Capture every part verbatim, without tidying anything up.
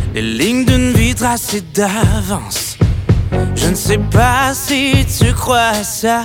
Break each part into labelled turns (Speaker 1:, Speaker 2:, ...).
Speaker 1: les lignes d'une vie tracée d'avance. Je ne sais pas si tu crois à ça.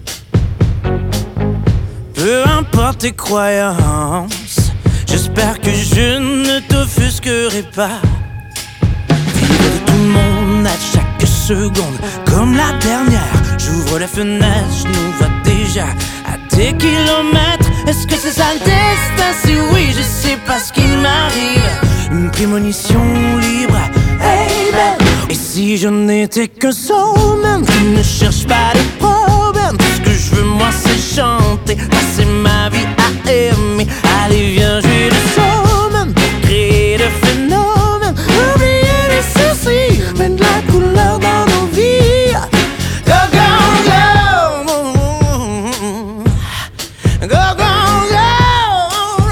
Speaker 1: Peu importe tes croyances, j'espère que je ne t'offusquerai pas. Vivre de tout le monde à chaque seconde, comme la dernière. J'ouvre la fenêtre, je nous vois déjà à des kilomètres. Est-ce que c'est ça le destin? Si oui, je sais pas ce qu'il m'arrive. Une prémonition libre, hey man. Et si je n'étais qu'un soulman qui ne cherche pas de problème? Tout ce que je veux moi c'est chanter, passer ma vie à aimer. Allez viens jouer le soulman pour créer le phénomène. Oublier les soucis, mettre de la couleur dans nos vies. Go go go, go go go.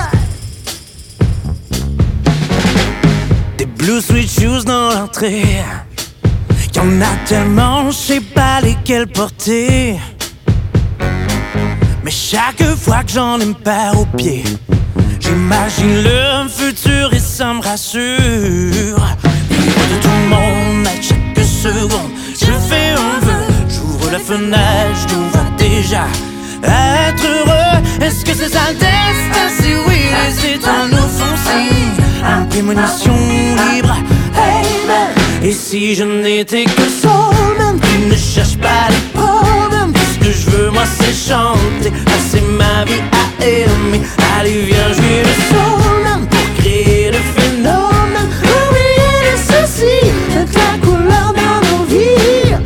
Speaker 1: Des blue sweet shoes dans l'entrée, y'en a tellement, je sais pas lesquels porter. Mais chaque fois que j'en ai une paire aux pieds, j'imagine le futur et ça me rassure. Vivre de tout le monde à chaque seconde, je fais un vœu, j'ouvre la fenêtre, je nous vois déjà être heureux. Est-ce que c'est ça le destin? Si oui, les étoiles nous font signe. Une prémonition libre, hey man. Et si je n'étais que soulman qui ne cherche pas les problèmes? Tout ce que je veux moi c'est chanter, passer ma vie à aimer. Allez viens jouer le soulman pour créer le phénomène. Oublier les soucis, mettre la couleur dans nos vies.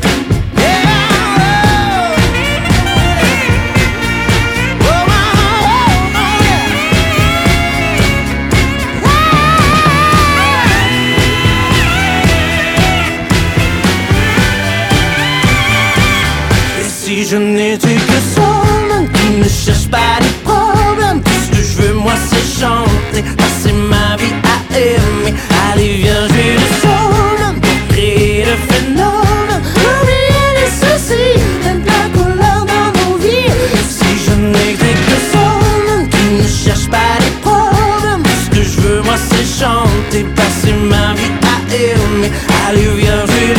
Speaker 1: Si je n'étais que soulman qui ne cherche pas les problèmes, tout ce que je veux moi c'est chanter, passer ma vie à aimer. Allez viens jouer le soulman pour créer le phénomène. Oublier les soucis, mettre la couleur dans nos vies. Si je n'étais que soulman qui ne cherche pas les problèmes, tout ce que je veux moi c'est chanter, passer ma vie à aimer. Allez viens jouer le